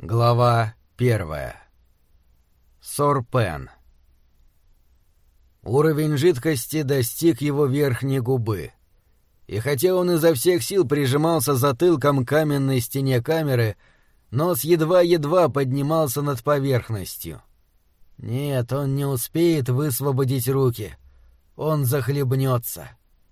Глава 1. Сор-Пен. Уровень жидкости достиг его верхней губы. И хотя он изо всех сил прижимался затылком к каменной стене камеры, нос едва-едва поднимался над поверхностью. Нет, он не успеет высвободить руки. Он захлебнется.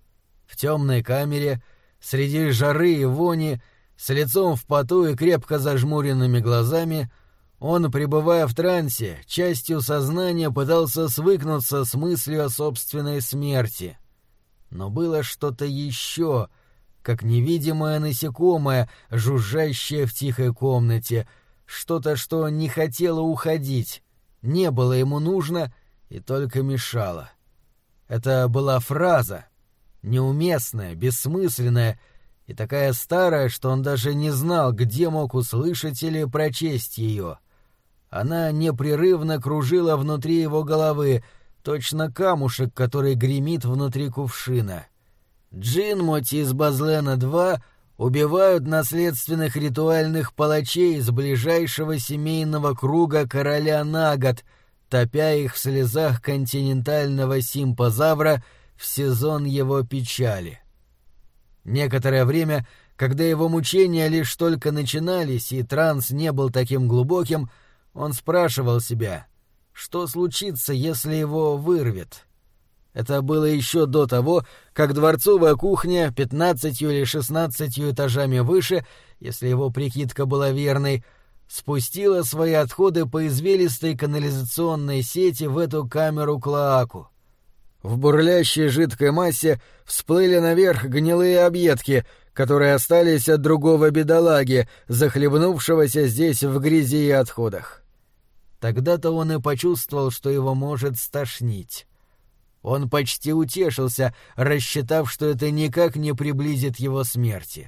В темной камере, среди жары и вони, с лицом в поту и крепко зажмуренными глазами, он, пребывая в трансе, частью сознания пытался свыкнуться с мыслью о собственной смерти. Но было что-то еще, как невидимое насекомое, жужжащее в тихой комнате, что-то, что не хотело уходить, не было ему нужно и только мешало. Это была фраза, неуместная, бессмысленная, и такая старая, что он даже не знал, где мог услышать или прочесть ее. Она непрерывно кружила внутри его головы, точно камушек, который гремит внутри кувшина. Джинмоти из Базлена-2 убивают наследственных ритуальных палачей из ближайшего семейного круга короля Нагат, топя их в слезах континентального симпозавра в сезон его печали. Некоторое время, когда его мучения лишь только начинались и транс не был таким глубоким, он спрашивал себя, что случится, если его вырвет. Это было еще до того, как дворцовая кухня 15 или 16 этажами выше, если его прикидка была верной, спустила свои отходы по извилистой канализационной сети в эту камеру-клоаку. В бурлящей жидкой массе всплыли наверх гнилые объедки, которые остались от другого бедолаги, захлебнувшегося здесь в грязи и отходах. Тогда-то он и почувствовал, что его может стошнить. Он почти утешился, рассчитав, что это никак не приблизит его смерти.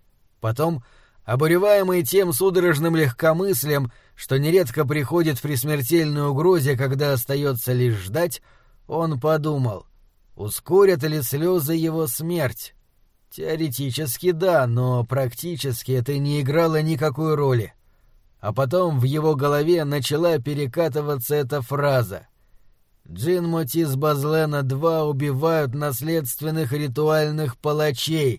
Потом, обуреваемый тем судорожным легкомыслием, что нередко приходит при смертельной угрозе, когда остается лишь ждать, он подумал, ускорят ли слезы его смерть. Теоретически да, но практически это не играло никакой роли. А потом в его голове начала перекатываться эта фраза. «Джинмоти из Базлена-2 убивают наследственных ритуальных палачей».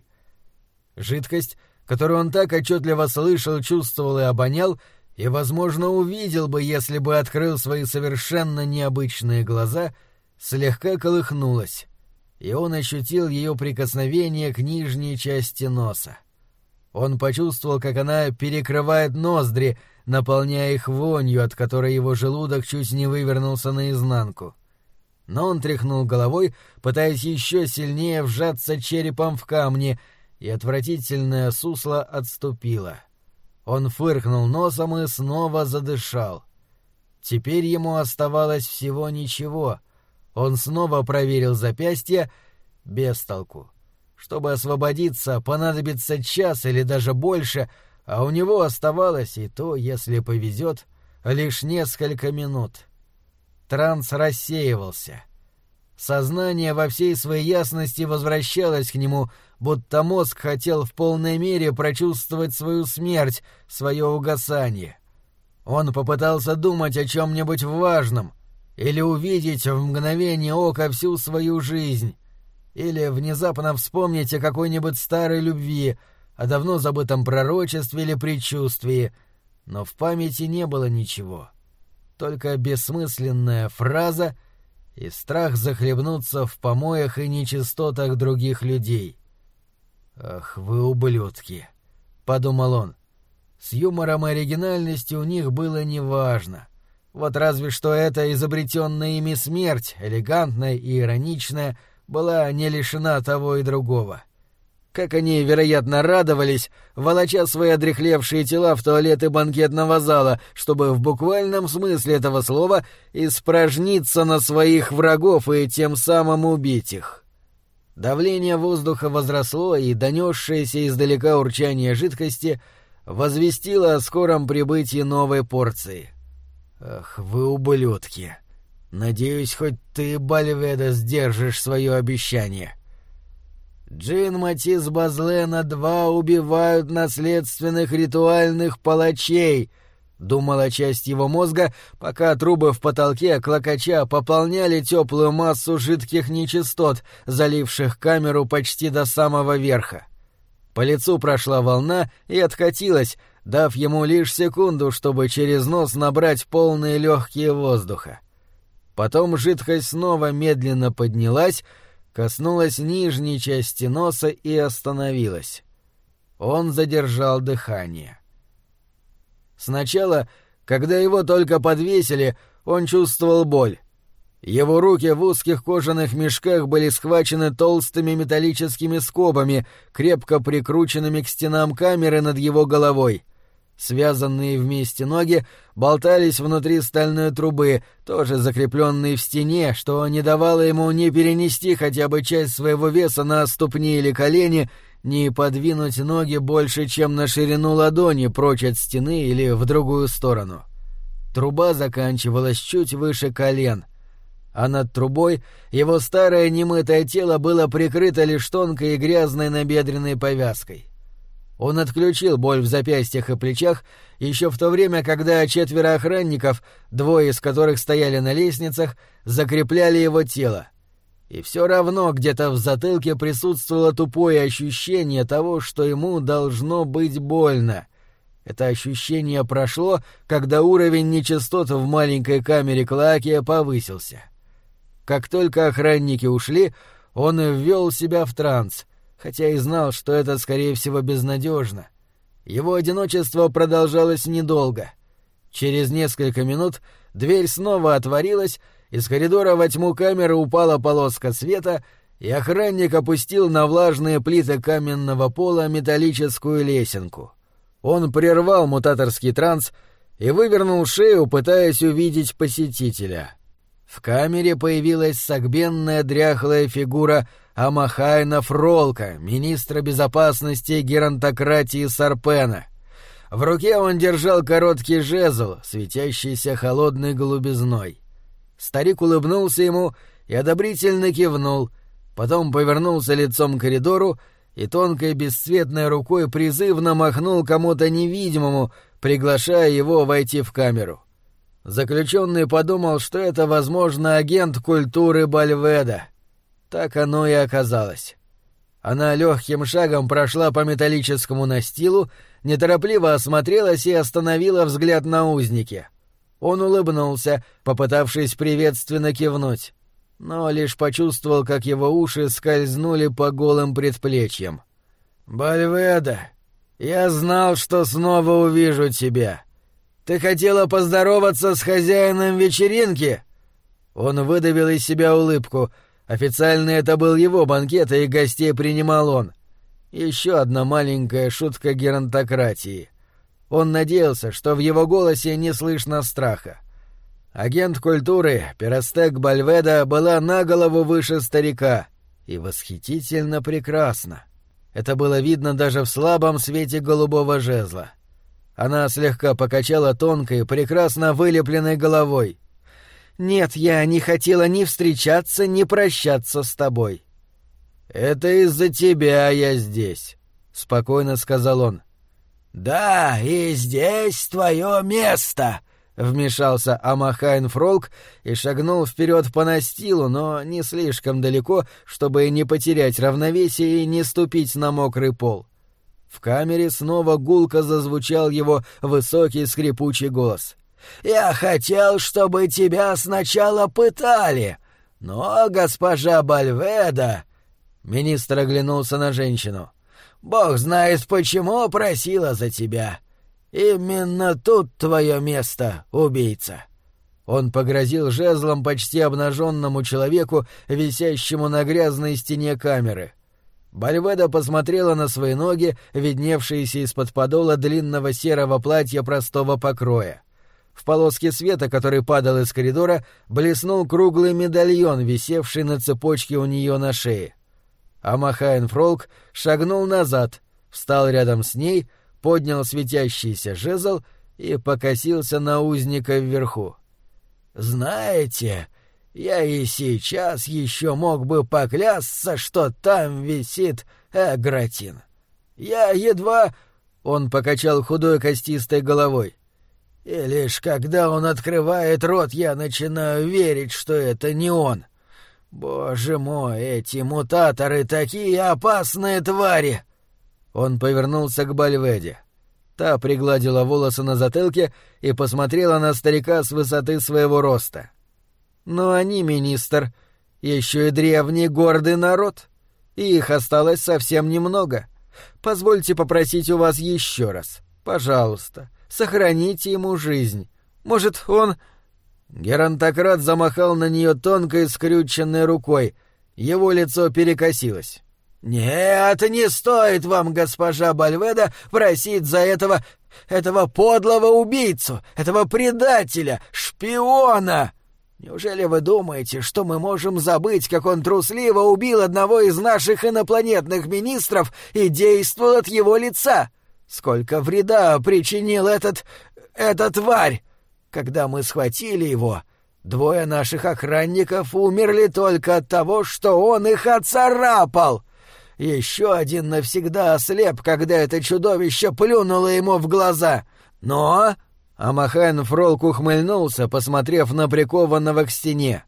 Жидкость, которую он так отчетливо слышал, чувствовал и обонял, и, возможно, увидел бы, если бы открыл свои совершенно необычные глаза, слегка колыхнулась, и он ощутил ее прикосновение к нижней части носа. Он почувствовал, как она перекрывает ноздри, наполняя их вонью, от которой его желудок чуть не вывернулся наизнанку. Но он тряхнул головой, пытаясь еще сильнее вжаться черепом в камни, и отвратительное сусло отступило. Он фыркнул носом и снова задышал. Теперь ему оставалось всего ничего. Он снова проверил запястье, без толку. Чтобы освободиться, понадобится час или даже больше, а у него оставалось, и то, если повезет, лишь несколько минут. Транс рассеивался. Сознание во всей своей ясности возвращалось к нему, будто мозг хотел в полной мере прочувствовать свою смерть, свое угасание. Он попытался думать о чем-нибудь важном, или увидеть в мгновение ока всю свою жизнь, или внезапно вспомнить о какой-нибудь старой любви, о давно забытом пророчестве или предчувствии, но в памяти не было ничего. Только бессмысленная фраза и страх захлебнуться в помоях и нечистотах других людей. «Ах, вы ублюдки!» — подумал он. С юмором и оригинальностью у них было неважно. Вот разве что эта изобретенная ими смерть, элегантная и ироничная, была не лишена того и другого. Как они, вероятно, радовались, волоча свои одряхлевшие тела в туалеты банкетного зала, чтобы в буквальном смысле этого слова испражниться на своих врагов и тем самым убить их. Давление воздуха возросло, и донесшееся издалека урчание жидкости возвестило о скором прибытии новой порции. «Ах, вы ублюдки! Надеюсь, хоть ты, Бальведа, сдержишь свое обещание». «Джинмоти из Базлена-2 убивают наследственных ритуальных палачей», думала часть его мозга, пока трубы в потолке клокоча пополняли теплую массу жидких нечистот, заливших камеру почти до самого верха. По лицу прошла волна и откатилась, дав ему лишь секунду, чтобы через нос набрать полные легкие воздуха. Потом жидкость снова медленно поднялась, коснулась нижней части носа и остановилась. Он задержал дыхание. Сначала, когда его только подвесили, он чувствовал боль. Его руки в узких кожаных мешках были схвачены толстыми металлическими скобами, крепко прикрученными к стенам камеры над его головой. Связанные вместе ноги болтались внутри стальной трубы, тоже закрепленные в стене, что не давало ему ни перенести хотя бы часть своего веса на ступни или колени, ни подвинуть ноги больше, чем на ширину ладони прочь от стены или в другую сторону. Труба заканчивалась чуть выше колен, а над трубой его старое немытое тело было прикрыто лишь тонкой и грязной набедренной повязкой. Он отключил боль в запястьях и плечах еще в то время, когда 4 охранников, 2 из которых стояли на лестницах, закрепляли его тело. И все равно где-то в затылке присутствовало тупое ощущение того, что ему должно быть больно. Это ощущение прошло, когда уровень нечистот в маленькой камере Клоаки повысился. Как только охранники ушли, он ввел себя в транс, хотя и знал, что это, скорее всего, безнадежно. Его одиночество продолжалось недолго. Через несколько минут дверь снова отворилась, из коридора во тьму камеры упала полоска света, и охранник опустил на влажные плиты каменного пола металлическую лесенку. Он прервал мутаторский транс и вывернул шею, пытаясь увидеть посетителя. В камере появилась согбенная дряхлая фигура Амахайна Фролка, министра безопасности геронтократии Сарпена. В руке он держал короткий жезл, светящийся холодной голубизной. Старик улыбнулся ему и одобрительно кивнул, потом повернулся лицом к коридору и тонкой бесцветной рукой призывно махнул кому-то невидимому, приглашая его войти в камеру. Заключенный подумал, что это, возможно, агент культуры Бальведа. Так оно и оказалось. Она легким шагом прошла по металлическому настилу, неторопливо осмотрелась и остановила взгляд на узнике. Он улыбнулся, попытавшись приветственно кивнуть, но лишь почувствовал, как его уши скользнули по голым предплечьям. «Бальведа, я знал, что снова увижу тебя. Ты хотела поздороваться с хозяином вечеринки?» Он выдавил из себя улыбку. Официально это был его банкет, и гостей принимал он. Еще одна маленькая шутка геронтократии. Он надеялся, что в его голосе не слышно страха. Агент культуры Перестек Бальведа была на голову выше старика и восхитительно прекрасна. Это было видно даже в слабом свете голубого жезла. Она слегка покачала тонкой, прекрасно вылепленной головой. «Нет, я не хотела ни встречаться, ни прощаться с тобой». «Это из-за тебя я здесь», — спокойно сказал он. «Да, и здесь твое место», — вмешался Амахайн Фролк и шагнул вперед по настилу, но не слишком далеко, чтобы не потерять равновесие и не ступить на мокрый пол. В камере снова гулко зазвучал его высокий скрипучий голос. «Я хотел, чтобы тебя сначала пытали, но госпожа Бальведа...» Министр оглянулся на женщину. «Бог знает, почему просила за тебя. Именно тут твое место, убийца». Он погрозил жезлом почти обнаженному человеку, висящему на грязной стене камеры. Бальведа посмотрела на свои ноги, видневшиеся из-под подола длинного серого платья простого покроя. В полоске света, который падал из коридора, блеснул круглый медальон, висевший на цепочке у нее на шее. Амахайн Фролк шагнул назад, встал рядом с ней, поднял светящийся жезл и покосился на узника вверху. «Знаете, я и сейчас еще мог бы поклясться, что там висит Эгратин. Я едва...» — он покачал худой костистой головой. И лишь когда он открывает рот, я начинаю верить, что это не он. Боже мой, эти мутаторы такие опасные твари!» Он повернулся к Бальведе. Та пригладила волосы на затылке и посмотрела на старика с высоты своего роста. «Но они, министр, еще и древний гордый народ, и их осталось совсем немного. Позвольте попросить у вас еще раз. Пожалуйста, сохраните ему жизнь. Может, он...» Геронтократ замахал на нее тонкой скрюченной рукой. Его лицо перекосилось. «Нет, не стоит вам, госпожа Бальведа, просить за этого подлого убийцу, этого предателя, шпиона! Неужели вы думаете, что мы можем забыть, как он трусливо убил одного из наших инопланетных министров и действовал от его лица? Сколько вреда причинил эта тварь! Когда мы схватили его, 2 наших охранников умерли только от того, что он их оцарапал. Еще один навсегда ослеп, когда это чудовище плюнуло ему в глаза. Но...» Амахайн Фролк ухмыльнулся, посмотрев на прикованного к стене.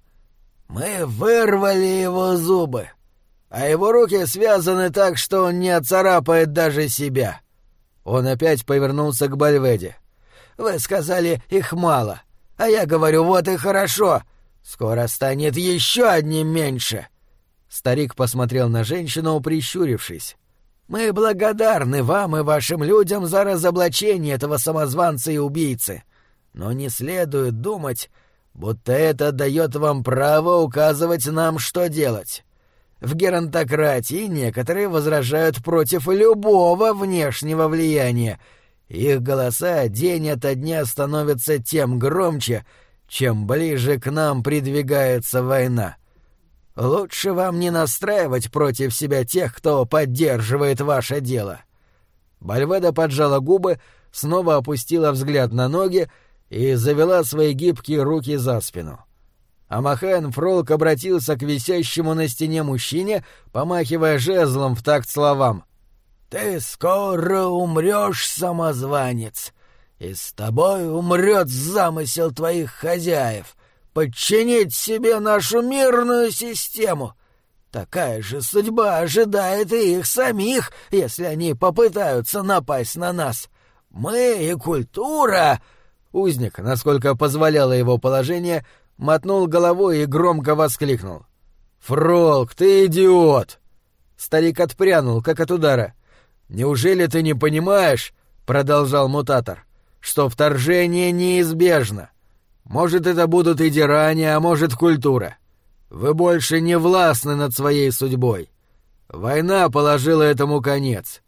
«Мы вырвали его зубы, а его руки связаны так, что он не оцарапает даже себя». Он опять повернулся к Бальведе. «Вы сказали, их мало, а я говорю, вот и хорошо. Скоро станет еще одним меньше». Старик посмотрел на женщину, прищурившись. «Мы благодарны вам и вашим людям за разоблачение этого самозванца и убийцы, но не следует думать, будто это дает вам право указывать нам, что делать. В геронтократии некоторые возражают против любого внешнего влияния. Их голоса день ото дня становятся тем громче, чем ближе к нам придвигается война. Лучше вам не настраивать против себя тех, кто поддерживает ваше дело». Бальведа поджала губы, снова опустила взгляд на ноги и завела свои гибкие руки за спину. Амахайн Фролк обратился к висящему на стене мужчине, помахивая жезлом в такт словам. «Ты скоро умрешь, самозванец, и с тобой умрет замысел твоих хозяев подчинить себе нашу мирную систему. Такая же судьба ожидает и их самих, если они попытаются напасть на нас. Мы и культура...» Узник, насколько позволяло его положение, мотнул головой и громко воскликнул. «Фролк, ты идиот!» Старик отпрянул, как от удара. «Неужели ты не понимаешь, — продолжал мутатор, — что вторжение неизбежно? Может, это будут и Диране, а может, культура. Вы больше не властны над своей судьбой. Война положила этому конец.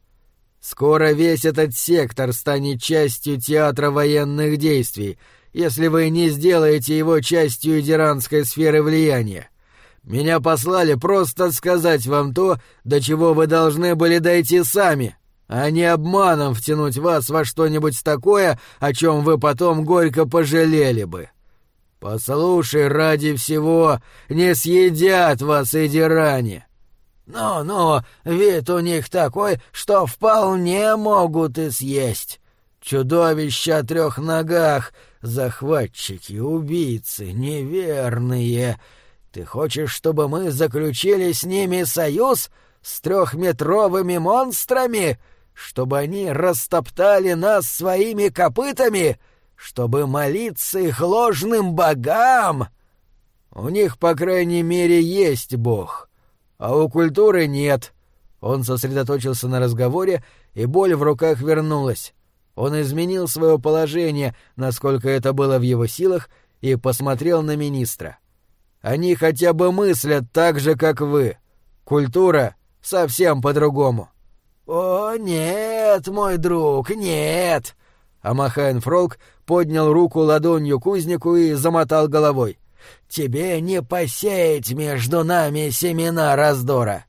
Скоро весь этот сектор станет частью театра военных действий, если вы не сделаете его частью диранской сферы влияния. Меня послали просто сказать вам то, до чего вы должны были дойти сами, а не обманом втянуть вас во что-нибудь такое, о чем вы потом горько пожалели бы. Послушай, ради всего, не съедят вас и Диране». «Ну-ну, вид у них такой, что вполне могут и съесть. Чудовища о 3 ногах, захватчики, убийцы, неверные. Ты хочешь, чтобы мы заключили с ними союз, с 3-метровыми монстрами, чтобы они растоптали нас своими копытами, чтобы молиться их ложным богам? У них, по крайней мере, есть бог, а у культуры нет». Он сосредоточился на разговоре, и боль в руках вернулась. Он изменил свое положение, насколько это было в его силах, и посмотрел на министра. «Они хотя бы мыслят так же, как вы. Культура совсем по-другому». «О, нет, мой друг, нет!» Амахайн Фролк поднял руку ладонью к узнику и замотал головой. «Тебе не посеять между нами семена раздора».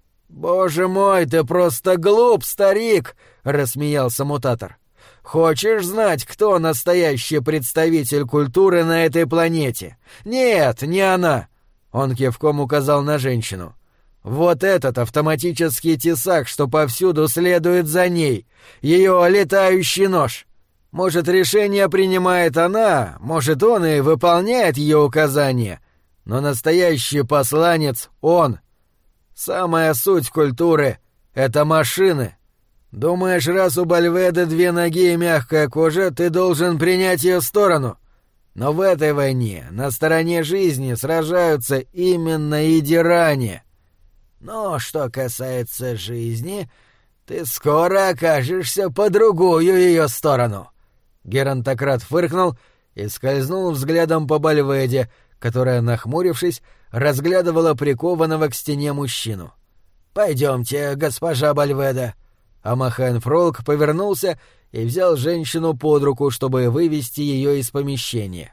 «Боже мой, ты просто глуп, старик!» — рассмеялся мутатор. «Хочешь знать, кто настоящий представитель культуры на этой планете? Нет, не она!» Он кивком указал на женщину. «Вот этот автоматический тесак, что повсюду следует за ней, ее летающий нож. Может, решение принимает она, может, он и выполняет ее указания, но настоящий посланец — он. Самая суть культуры — это машины. Думаешь, раз у Бальведы 2 ноги и мягкая кожа, ты должен принять ее сторону? Но в этой войне на стороне жизни сражаются именно идиране. Но что касается жизни, ты скоро окажешься по другую ее сторону. Геронтократ фыркнул и скользнул взглядом по Бальведе, которая, нахмурившись, разглядывала прикованного к стене мужчину. «Пойдемте, госпожа Бальведа». Амахайн Фролк повернулся и взял женщину под руку, чтобы вывести ее из помещения.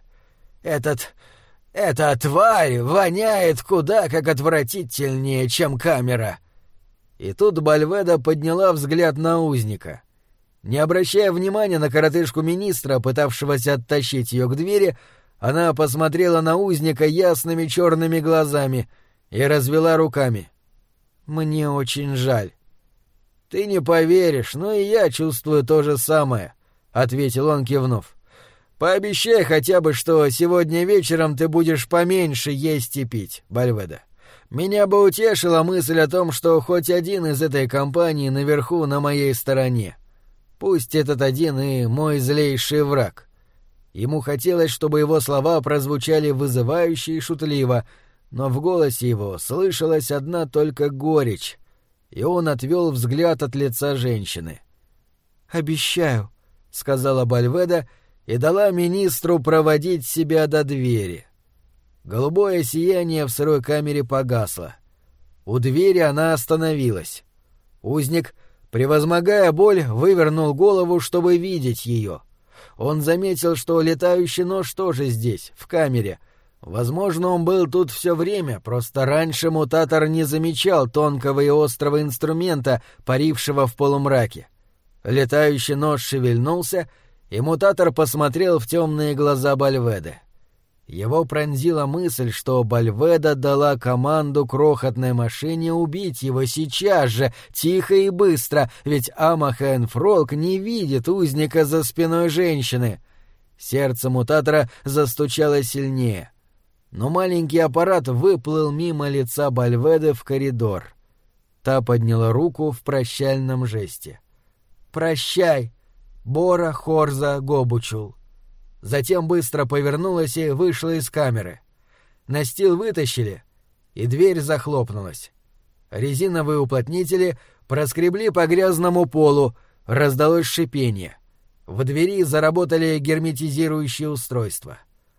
«Эта тварь воняет куда как отвратительнее, чем камера». И тут Бальведа подняла взгляд на узника. Не обращая внимания на коротышку министра, пытавшегося оттащить ее к двери, она посмотрела на узника ясными черными глазами и развела руками. «Мне очень жаль». «Ты не поверишь, но и я чувствую то же самое», — ответил он, кивнув. «Пообещай хотя бы, что сегодня вечером ты будешь поменьше есть и пить, Бальведа. Меня бы утешила мысль о том, что хоть один из этой компании наверху на моей стороне. Пусть этот один и мой злейший враг». Ему хотелось, чтобы его слова прозвучали вызывающе и шутливо, но в голосе его слышалась одна только горечь, и он отвел взгляд от лица женщины. «Обещаю», — сказала Бальведа и дала министру проводить себя до двери. Голубое сияние в сырой камере погасло. У двери она остановилась. Узник, превозмогая боль, вывернул голову, чтобы видеть ее. Он заметил, что летающий нож тоже здесь, в камере. Возможно, он был тут все время, просто раньше мутатор не замечал тонкого и острого инструмента, парившего в полумраке. Летающий нож шевельнулся, и мутатор посмотрел в темные глаза Бальведы. Его пронзила мысль, что Бальведа дала команду крохотной машине убить его сейчас же, тихо и быстро, ведь Амахайн Фролк не видит узника за спиной женщины. Сердце мутатора застучало сильнее. Но маленький аппарат выплыл мимо лица Бальведы в коридор. Та подняла руку в прощальном жесте. «Прощай, Бора Хорза Гобучул». Затем быстро повернулась и вышла из камеры. Настил вытащили, и дверь захлопнулась. Резиновые уплотнители проскребли по грязному полу, раздалось шипение. В двери заработали герметизирующие устройства.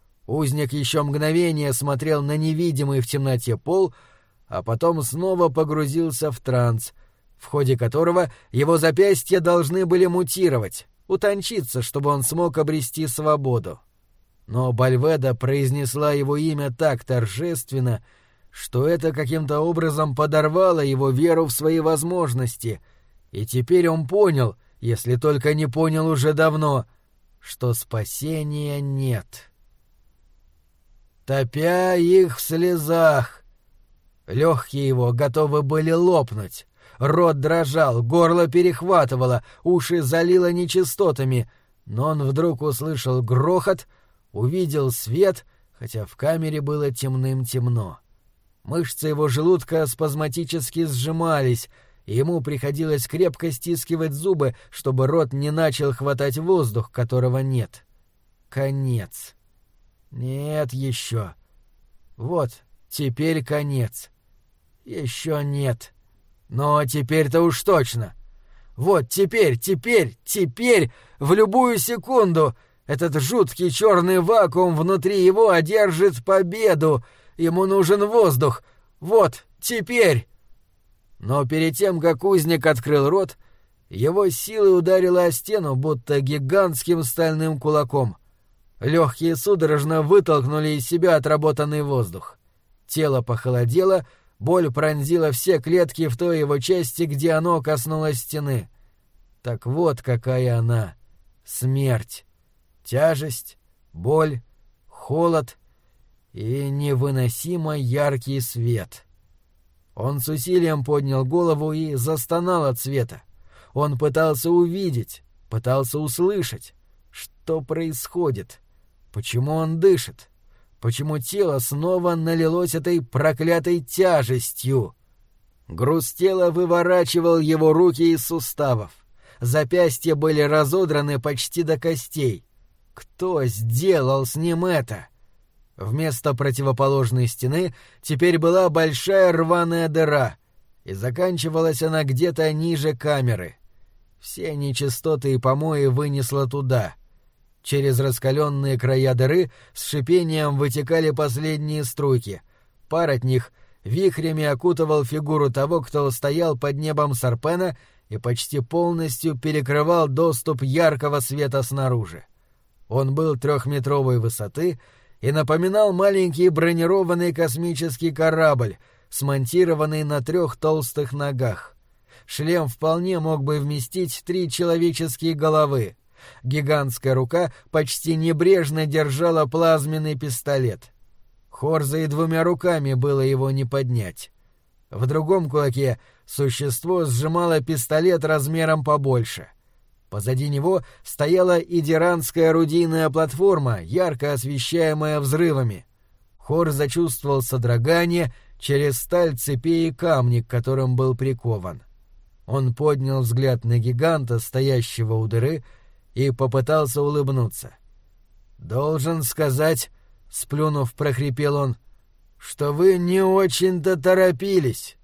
Узник еще мгновение смотрел на невидимый в темноте пол, а потом снова погрузился в транс, в ходе которого его запястья должны были мутировать, утончиться, чтобы он смог обрести свободу. Но Бальведа произнесла его имя так торжественно, что это каким-то образом подорвало его веру в свои возможности, и теперь он понял, если только не понял уже давно, что спасения нет. Топя их в слезах, легкие его готовы были лопнуть. Рот дрожал, горло перехватывало, уши залило нечистотами, но он вдруг услышал грохот, увидел свет, хотя в камере было темным-темно. Мышцы его желудка спазматически сжимались, и ему приходилось крепко стискивать зубы, чтобы рот не начал хватать воздух, которого нет. Конец. Нет еще. Вот, теперь конец. Еще нет. Но теперь-то уж точно. Вот теперь, в любую секунду этот жуткий черный вакуум внутри его одержит победу. Ему нужен воздух. Вот теперь. Но перед тем, как узник открыл рот, его силой ударило о стену, будто гигантским стальным кулаком. Легкие судорожно вытолкнули из себя отработанный воздух. Тело похолодело, боль пронзила все клетки в той его части, где оно коснулось стены. Так вот какая она — смерть. Тяжесть, боль, холод и невыносимо яркий свет. Он с усилием поднял голову и застонал от света. Он пытался увидеть, пытался услышать. Что происходит? Почему он дышит? Почему тело снова налилось этой проклятой тяжестью? Груз тела выворачивал его руки из суставов. Запястья были разодраны почти до костей. Кто сделал с ним это? Вместо противоположной стены теперь была большая рваная дыра, и заканчивалась она где-то ниже камеры. Все нечистоты и помои вынесло туда. Через раскаленные края дыры с шипением вытекали последние струйки. Пар от них вихрями окутывал фигуру того, кто стоял под небом Сарпена и почти полностью перекрывал доступ яркого света снаружи. Он был 3-метровой высоты и напоминал маленький бронированный космический корабль, смонтированный на 3 толстых ногах. Шлем вполне мог бы вместить 3 человеческие головы. Гигантская рука почти небрежно держала плазменный пистолет. Хорза и 2 руками было его не поднять. В другом кулаке существо сжимало пистолет размером побольше. Позади него стояла идиранская орудийная платформа, ярко освещаемая взрывами. Хорза чувствовал содрогание через сталь цепей и камни, к которым был прикован. Он поднял взгляд на гиганта, стоящего у дыры, и попытался улыбнуться. «Должен сказать, — сплюнув, прохрипел он, — что вы не очень-то торопились».